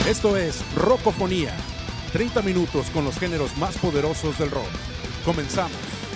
Esto es Rockofonía, 30 minutos con los géneros más poderosos del rock. Comenzamos.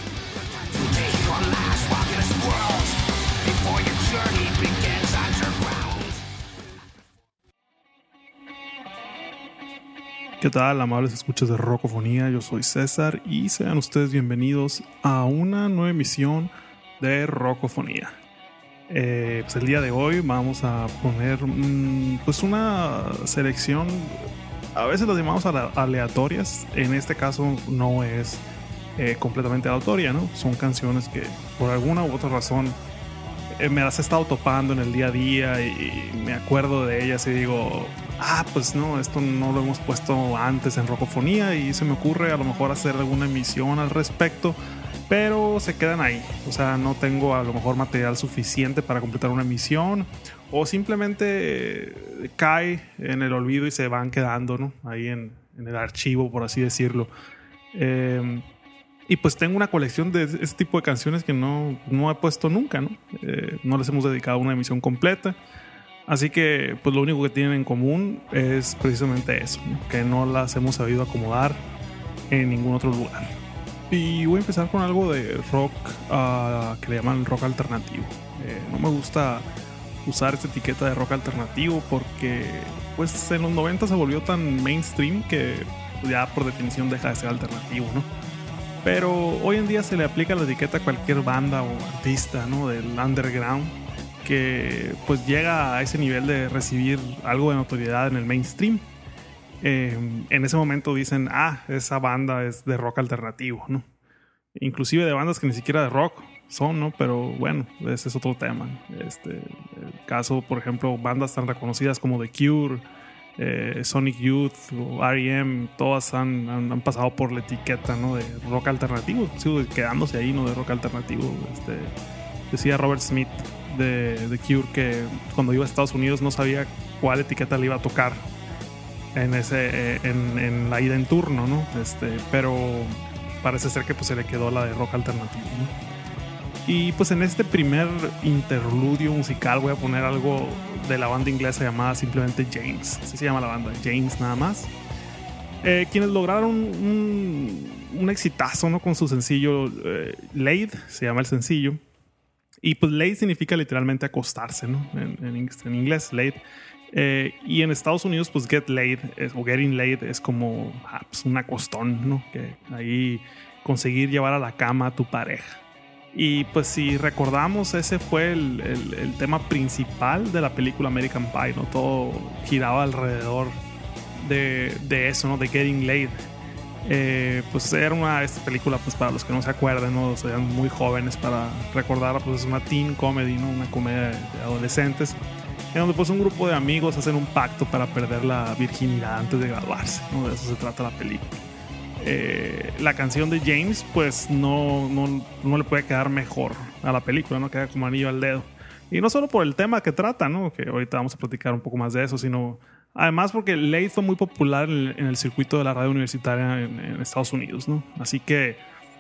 ¿Qué tal, amables escuchas de Rockofonía? Yo soy César y sean ustedes bienvenidos a una nueva emisión de Rockofonía. Pues el día de hoy vamos a poner pues una selección, a veces las llamamos aleatorias. En este caso no es completamente aleatoria, ¿no? Son canciones que por alguna u otra razón me las he estado topando en el día a día y me acuerdo de ellas y digo, pues no, esto no lo hemos puesto antes en Rockofonía y se me ocurre a lo mejor hacer alguna emisión al respecto, pero se quedan ahí. O sea, no tengo a lo mejor material suficiente para completar una emisión o simplemente cae en el olvido y se van quedando, ¿no? Ahí en el archivo, por así decirlo. Y pues tengo una colección de ese tipo de canciones que no he puesto nunca, ¿no? No les hemos dedicado una emisión completa. Así que pues lo único que tienen en común es precisamente eso, ¿no? Que no las hemos sabido acomodar en ningún otro lugar. Y voy a empezar con algo de rock que le llaman rock alternativo. No me gusta usar esta etiqueta de rock alternativo porque pues en los 90 se volvió tan mainstream que ya por definición deja de ser alternativo, ¿no? Pero hoy en día se le aplica la etiqueta a cualquier banda o artista, ¿no? Del underground que pues llega a ese nivel de recibir algo de notoriedad en el mainstream. En ese momento dicen, esa banda es de rock alternativo, ¿no? Inclusive de bandas que ni siquiera de rock son, ¿no? Pero bueno, ese es otro tema. El caso, por ejemplo, bandas tan reconocidas como The Cure, Sonic Youth o R.E.M., todas han pasado por la etiqueta, ¿no? De rock alternativo, sigo quedándose ahí, ¿no? De rock alternativo. Decía Robert Smith de The Cure que cuando iba a Estados Unidos no sabía cuál etiqueta le iba a tocar en la ida en turno, ¿no? Pero parece ser que pues se le quedó la de rock alternativo, ¿no? Y pues en este primer interludio musical voy a poner algo de la banda inglesa llamada simplemente James. Así se llama la banda, James nada más. Quienes lograron un exitazo, ¿no? Con su sencillo Laid, se llama el sencillo. Y pues laid significa literalmente acostarse, ¿no? En inglés, laid. Y en Estados Unidos, pues get laid o getting laid es como pues un acostón, ¿no? Que ahí conseguir llevar a la cama a tu pareja. Y pues si recordamos, ese fue el tema principal de la película American Pie, ¿no? Todo giraba alrededor de eso, ¿no? De getting laid. Pues era esta película, pues para los que no se acuerdan, ¿no? Sean muy jóvenes para recordar, pues es una teen comedy, ¿no? Una comedia de adolescentes en donde pues un grupo de amigos hacen un pacto para perder la virginidad antes de graduarse, ¿no? De eso se trata la película. La canción de James pues no le puede quedar mejor a la película, ¿no? Queda como anillo al dedo. Y no solo por el tema que trata, ¿no? Que ahorita vamos a platicar un poco más de eso, sino además porque Laid fue muy popular en el circuito de la radio universitaria en Estados Unidos, ¿no? Así que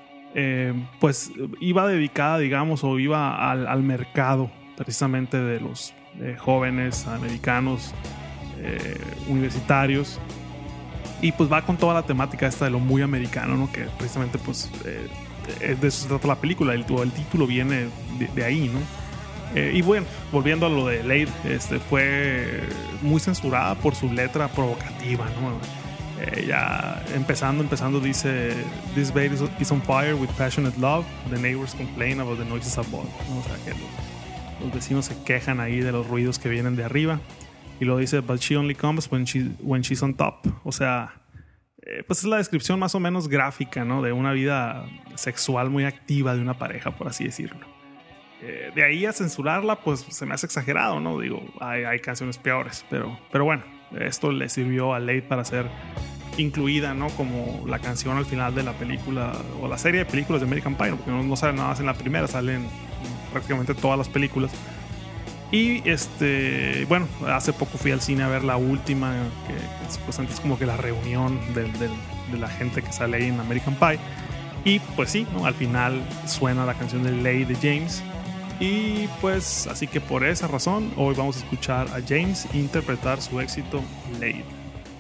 pues iba dedicada, digamos, o iba al mercado precisamente de los jóvenes americanos universitarios. Y pues va con toda la temática esta de lo muy americano, ¿no? Que precisamente pues de eso se trata la película. El título viene de ahí, ¿no? Y bueno, volviendo a lo de Laid, fue muy censurada por su letra provocativa, ¿no? Ya empezando dice: "This bed is on fire with passionate love. The neighbors complain about the noises above", ¿no? O sea que los vecinos se quejan ahí de los ruidos que vienen de arriba. Y luego dice: "But she only comes when she's on top". O sea, pues es la descripción más o menos gráfica, ¿no? De una vida sexual muy activa de una pareja, por así decirlo. De ahí a censurarla, pues se me hace exagerado, ¿no? Digo, hay canciones peores, pero bueno, esto le sirvió a Laid para ser incluida, ¿no? Como la canción al final de la película o la serie de películas de American Pie, ¿no? Porque no salen nada más en la primera, salen prácticamente todas las películas. Y bueno, hace poco fui al cine a ver la última, que pues antes como que la reunión de la gente que sale ahí en American Pie. Y pues sí, ¿no? Al final suena la canción de Laid de James. Y pues así que por esa razón hoy vamos a escuchar a James interpretar su éxito Laid.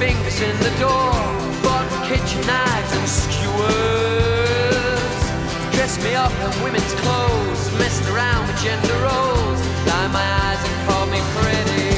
fingers in the door, bought kitchen knives and skewers, dressed me up in women's clothes, messed around with gender roles, lined my eyes and called me pretty.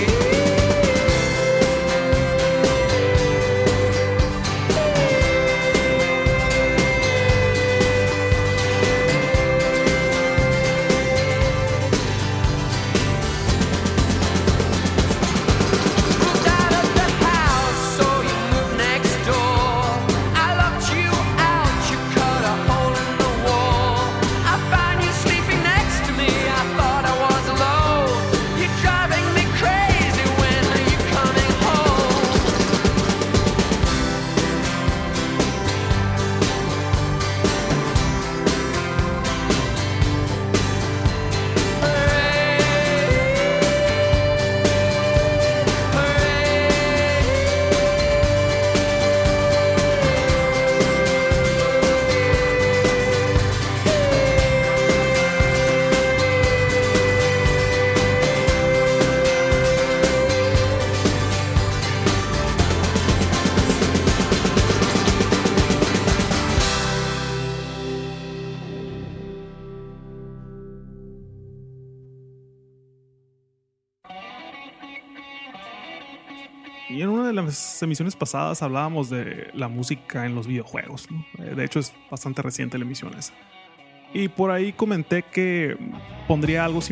Y en una de las emisiones pasadas hablábamos de la música en los videojuegos, ¿no? De hecho, es bastante reciente la emisión esa. Y por ahí comenté que pondría algo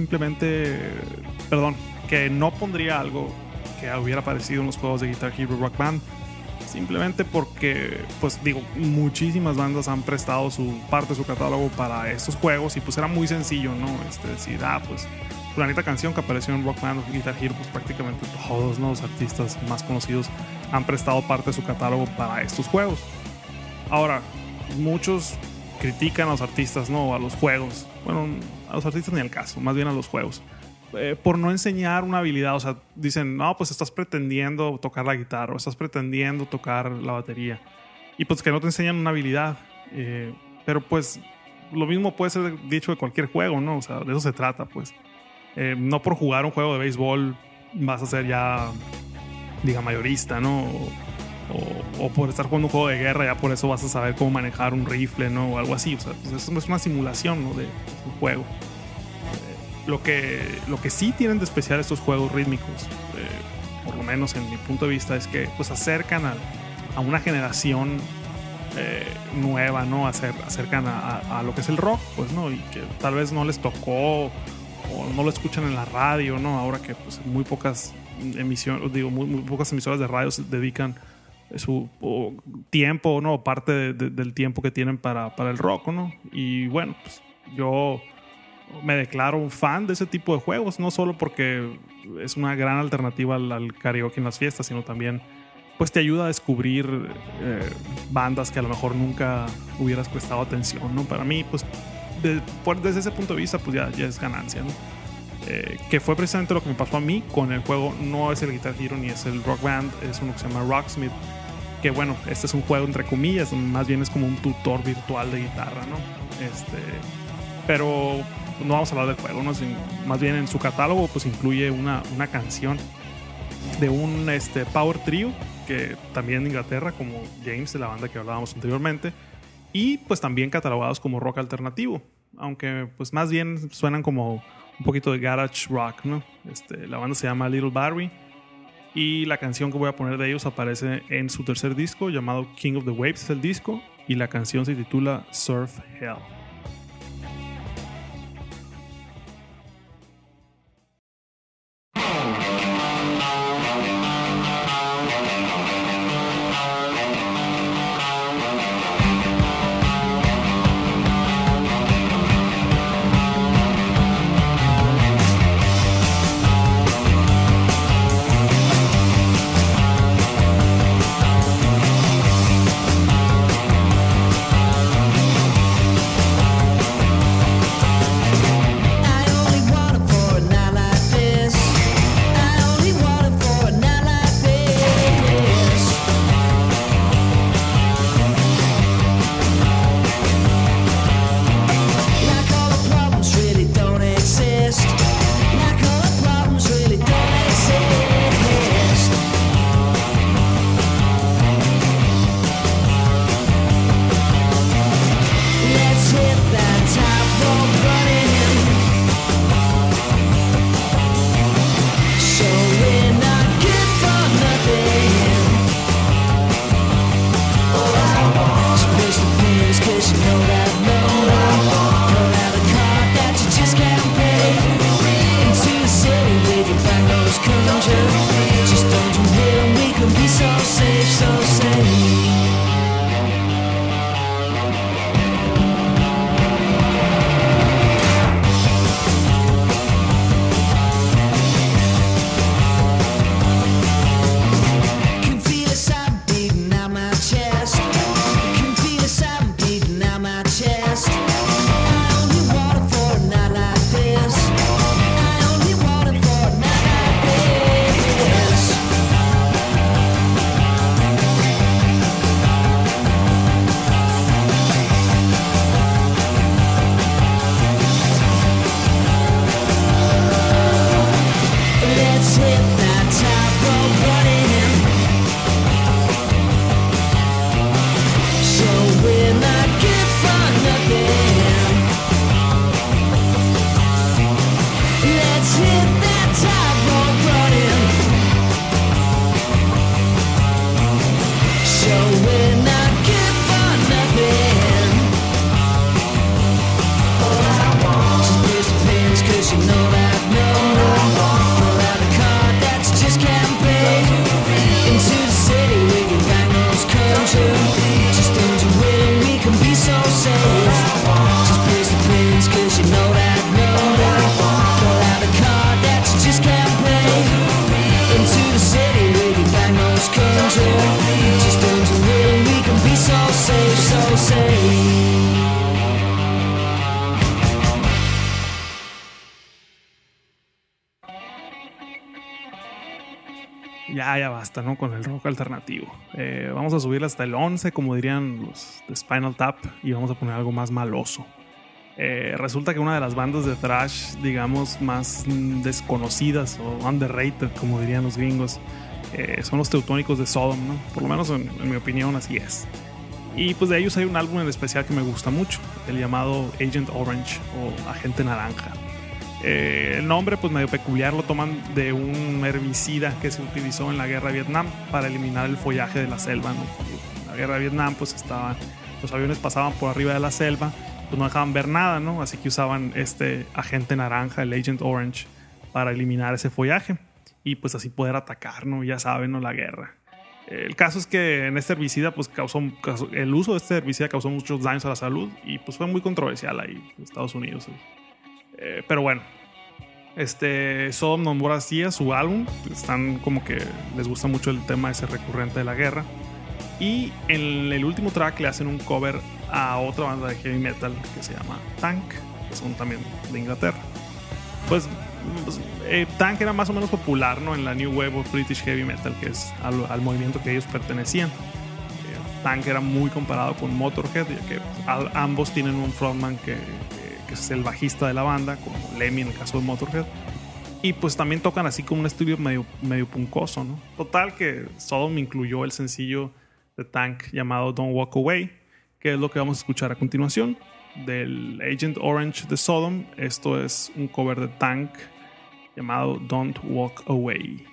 que no pondría algo que hubiera aparecido en los juegos de Guitar Hero Rock Band. Simplemente porque, pues digo, muchísimas bandas han prestado su parte de su catálogo para estos juegos y pues era muy sencillo, ¿no? Decir, pues planeta canción que apareció en Rock Band o Guitar Hero, pues prácticamente todos, ¿no?, los artistas más conocidos han prestado parte de su catálogo para estos juegos. Ahora, muchos critican a los artistas, ¿no?, a los juegos. Bueno, a los artistas ni al caso, más bien a los juegos. Por no enseñar una habilidad. O sea, dicen, no, pues estás pretendiendo tocar la guitarra o estás pretendiendo tocar la batería. Y pues que no te enseñan una habilidad. Pero pues lo mismo puede ser dicho de cualquier juego, ¿no? O sea, de eso se trata, pues. No por jugar un juego de béisbol vas a ser ya, diga, mayorista, ¿no? O por estar jugando un juego de guerra ya por eso vas a saber cómo manejar un rifle, ¿no? O algo así. O sea, pues eso es una simulación, ¿no?, de un juego. Lo que sí tienen de especial estos juegos rítmicos, por lo menos en mi punto de vista, es que pues acercan a una generación nueva, ¿no? Acercan a lo que es el rock, pues, ¿no? Y que tal vez no les tocó o no lo escuchan en la radio, ¿no? Ahora que pues muy pocas muy pocas emisoras de radio se dedican su tiempo, ¿no? Parte del tiempo que tienen para el rock, ¿no? Y bueno, pues yo me declaro un fan de ese tipo de juegos, no solo porque es una gran alternativa al karaoke en las fiestas, sino también pues te ayuda a descubrir bandas que a lo mejor nunca hubieras prestado atención, ¿no? Para mí, pues desde ese punto de vista, pues ya es ganancia, ¿no? Que fue precisamente lo que me pasó a mí con el juego. No es el Guitar Hero ni es el Rock Band, es uno que se llama Rocksmith, que bueno, este es un juego entre comillas, más bien es como un tutor virtual de guitarra, ¿no? Pero no vamos a hablar del juego, ¿no? Más bien en su catálogo pues incluye una canción de un power trio que también de Inglaterra, como James, de la banda que hablábamos anteriormente, y pues también catalogados como rock alternativo, aunque pues más bien suenan como un poquito de garage rock, ¿no? La banda se llama Little Barry y la canción que voy a poner de ellos aparece en su tercer disco llamado King of the Waves, es el disco, y la canción se titula Surf Hell. ya basta, ¿no? Con el rock alternativo. Vamos a subirle hasta el 11, como dirían los de Spinal Tap, y vamos a poner algo más maloso. Resulta que una de las bandas de thrash, digamos, más desconocidas o underrated, como dirían los gringos, son los Teutónicos de Sodom, ¿no? Por lo menos en mi opinión así es. Y pues de ellos hay un álbum en especial que me gusta mucho, el llamado Agent Orange o Agente Naranja. El nombre pues medio peculiar lo toman de un herbicida que se utilizó en la guerra de Vietnam para eliminar el follaje de la selva, ¿no? En la guerra de Vietnam pues los aviones pasaban por arriba de la selva, pues no dejaban ver nada, ¿no? Así que usaban este agente naranja, el Agent Orange, para eliminar ese follaje y pues así poder atacar, ¿no? Ya saben, ¿no? La guerra. El caso es que en este herbicida pues el uso de este herbicida causó muchos daños a la salud y pues fue muy controversial ahí en Estados Unidos. Pero bueno, Sodom nombró así a su álbum. Están como que les gusta mucho el tema ese recurrente de la guerra. Y en el último track le hacen un cover a otra banda de heavy metal que se llama Tank, que son también de Inglaterra. Pues Tank era más o menos popular, ¿no? En la New Wave of British Heavy Metal, que es al movimiento que ellos pertenecían. Tank era muy comparado con Motorhead, ya que ambos tienen un frontman que es el bajista de la banda, como Lemmy en el caso de Motorhead. Y pues también tocan así como un estilo medio puncoso, ¿no? Total que Sodom incluyó el sencillo de Tank llamado Don't Walk Away, que es lo que vamos a escuchar a continuación del Agent Orange de Sodom. Esto es un cover de Tank llamado Don't Walk Away.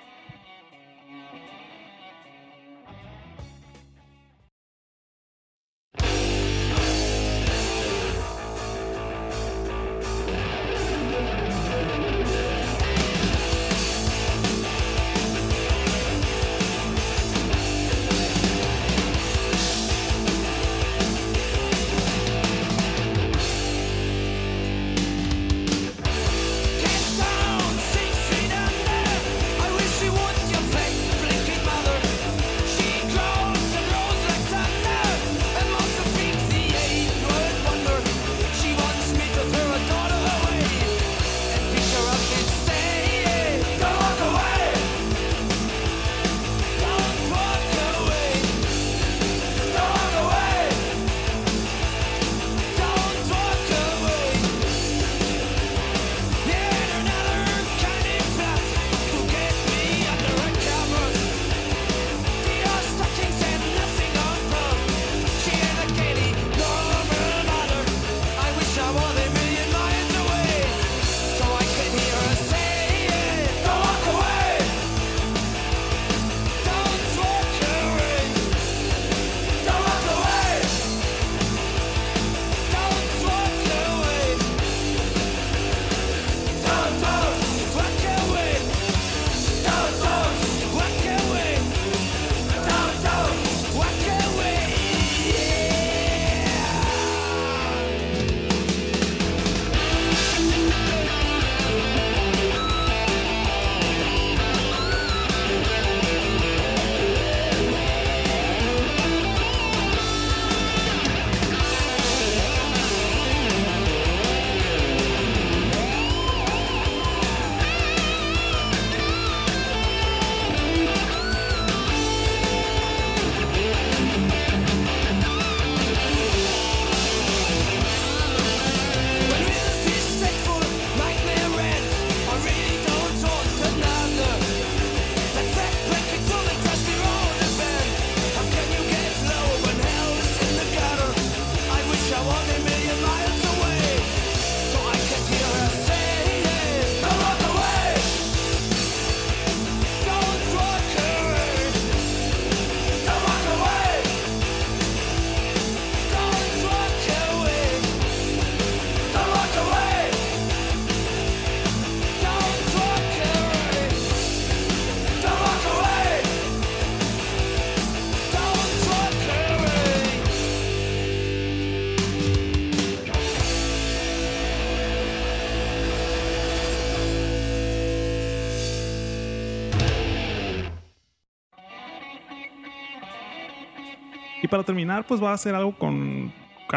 Y para terminar, pues va a ser algo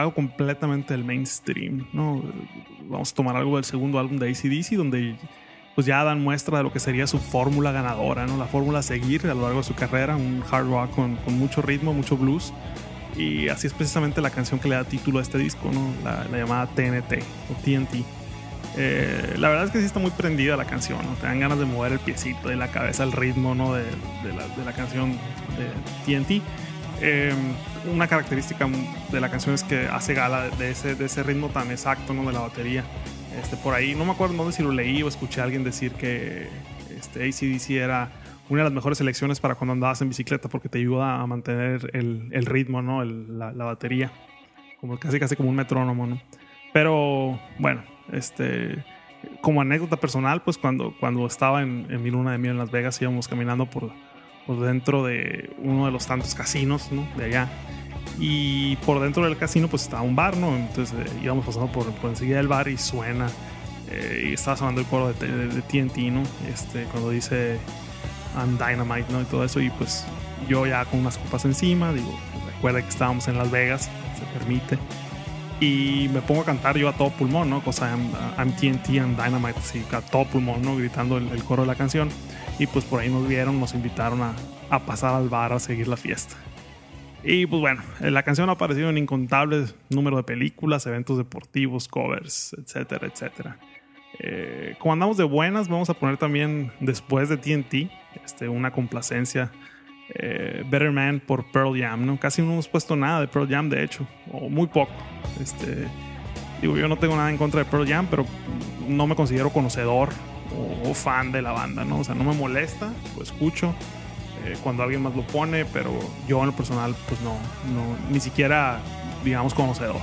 completamente del mainstream, ¿no? Vamos a tomar algo del segundo álbum de AC/DC, donde pues ya dan muestra de lo que sería su fórmula ganadora, ¿no? La fórmula a seguir a lo largo de su carrera, un hard rock con mucho ritmo, mucho blues. Y así es precisamente la canción que le da título a este disco, ¿no? La llamada TNT o TNT. La verdad es que sí está muy prendida la canción, ¿no? Te dan ganas de mover el piecito y la cabeza al ritmo, ¿no? de la canción de TNT. Una característica de la canción es que hace gala de ese ritmo tan exacto, ¿no? De la batería. Por ahí, no me acuerdo dónde, si lo leí o escuché a alguien decir que AC/DC era una de las mejores selecciones para cuando andabas en bicicleta, porque te ayuda a mantener el ritmo, ¿no? La batería, como casi como un metrónomo, ¿no? Pero bueno, como anécdota personal, pues cuando estaba en mi luna de miel en Las Vegas, íbamos caminando por dentro de uno de los tantos casinos, ¿no? De allá. Y por dentro del casino pues estaba un bar, ¿no? Entonces íbamos pasando por enseguida del bar y suena y estaba sonando el coro de TNT, ¿no? Cuando dice I'm Dynamite, ¿no? Y todo eso. Y pues yo ya con unas copas encima, digo, recuerda que estábamos en Las Vegas, se permite. Y me pongo a cantar yo a todo pulmón, ¿no? Cosa I'm TNT, I'm Dynamite, así a todo pulmón, ¿no? Gritando el coro de la canción. Y pues por ahí nos invitaron a pasar al bar a seguir la fiesta. Y pues bueno, la canción ha aparecido en incontables números de películas, eventos deportivos, covers, etcétera, etcétera. Como andamos de buenas, vamos a poner también después de TNT una complacencia, Better Man por Pearl Jam, ¿no? Casi no hemos puesto nada de Pearl Jam, de hecho, o muy poco. Digo, yo no tengo nada en contra de Pearl Jam, pero no me considero conocedor o fan de la banda, ¿no? O sea, no me molesta, lo escucho cuando alguien más lo pone, pero yo en lo personal pues no ni siquiera, digamos, conocedor.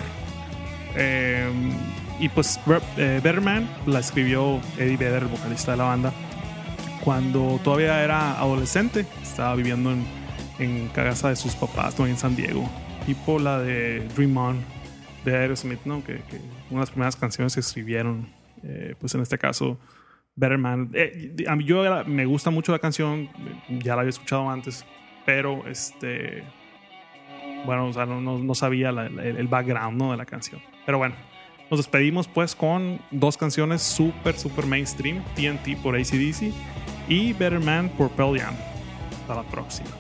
Y pues Better Man la escribió Eddie Vedder, el vocalista de la banda, cuando todavía era adolescente. Estaba viviendo en casa de sus papás, ¿no? En San Diego, tipo la de Dream On de Aerosmith, ¿no? Que una de las primeras canciones que escribieron, pues en este caso Better Man. A mí me gusta mucho la canción, ya la había escuchado antes, pero bueno, o sea, no sabía el background, ¿no? De la canción. Pero bueno, nos despedimos pues con dos canciones super mainstream, TNT por AC/DC y Better Man por Pearl Jam. Hasta la próxima.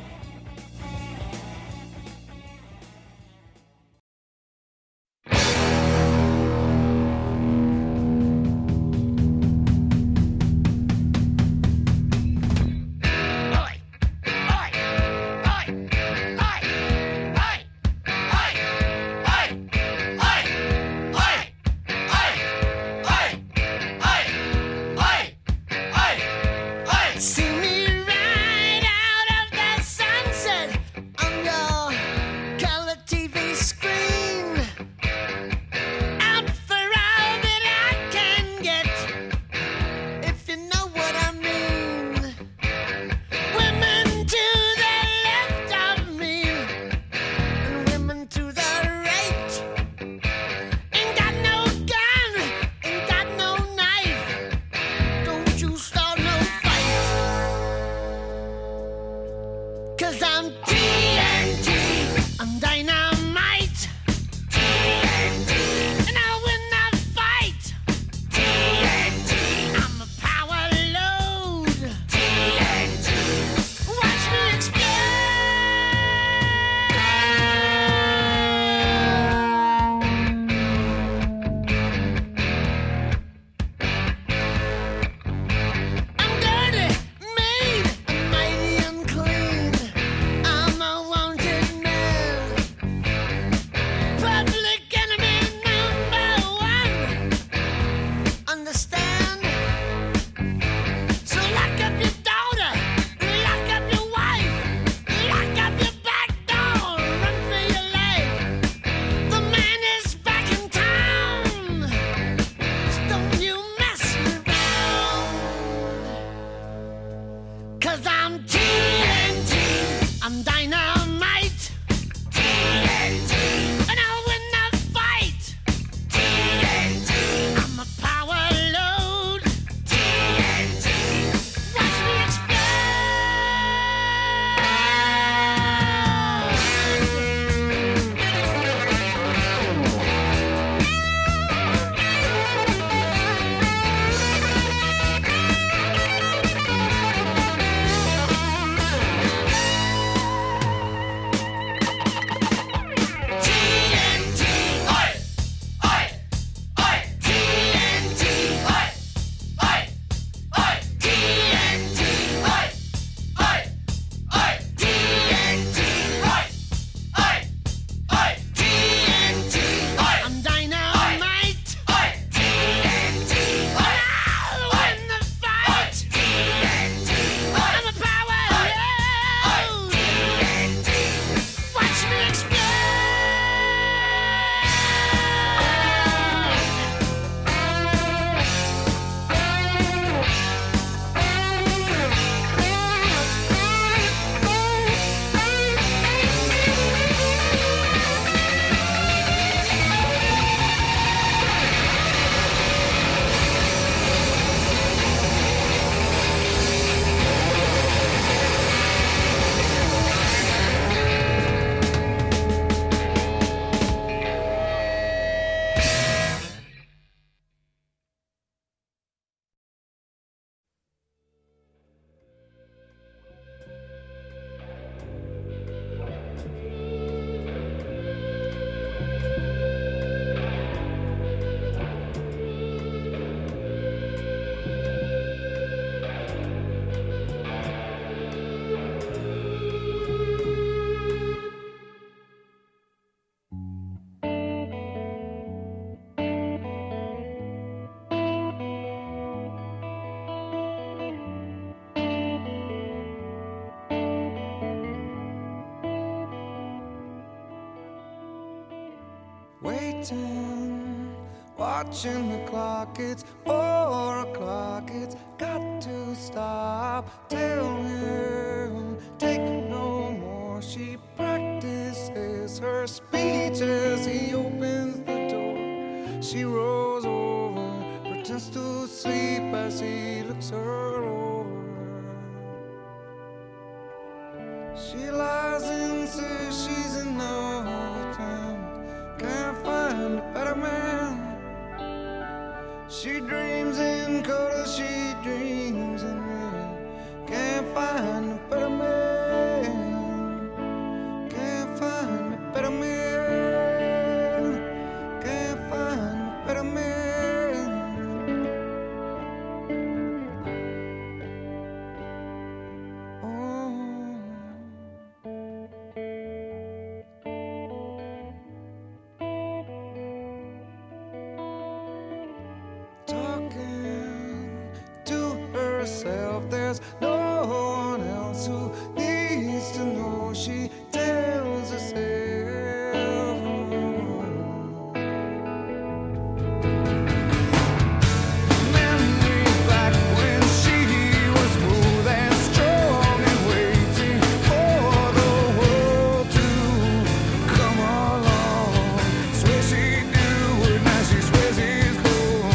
See me ride out of the sun. waiting, watching the clock. It's 4 o'clock. It's got to stop. Tell him, take no more. She practices her speech as he opens the door. She rolls over, pretends to sleep as he looks her over. She lies and says she's in love with him. Can't find a better man. She dreams in color, she dreams in red. Can't find a better man. Can't find a better man. Can't find a better man. Oh. Talking to herself, there's no one else who needs to know. She tells herself memories back when she was smooth and strong and waiting for the world to come along. Swear she'd do it, now she swears he's gone.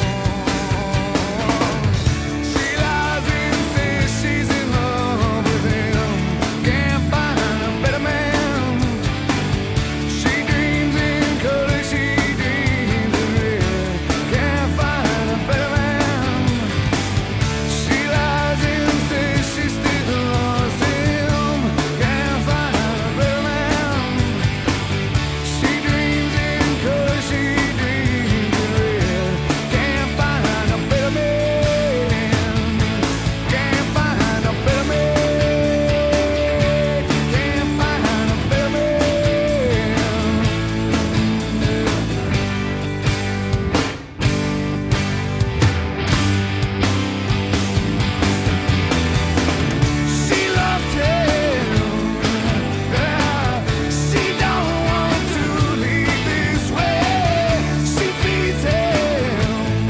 She lies and says she's in love with him. Can't find a better man. She dreams in color, she dreams in red. Can't find a better man. She lies and says she still loves him. Can't find a better man. She dreams in color, she dreams in red. Can't find a better man. Can't find a better man. Can't find a better man. She loved him. She don't want to leave this way. She feeds him.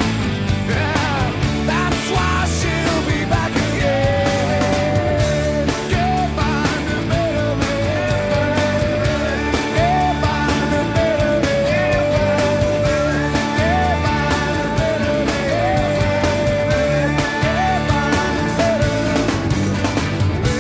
That's why she'll be back again. Can't find a better man. Can't find a better man. Can't find a better man. Can't find a better man.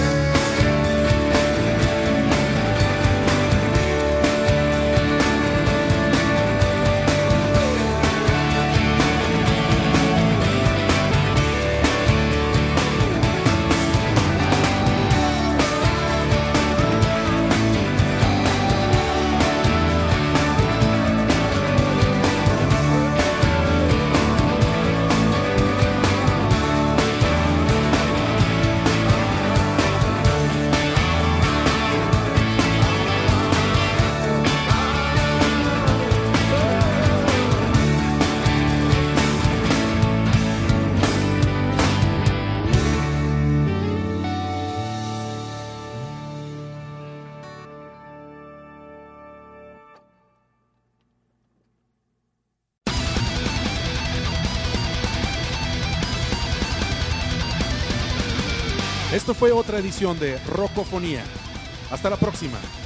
Esto fue otra edición de Rockofonía. Hasta la próxima.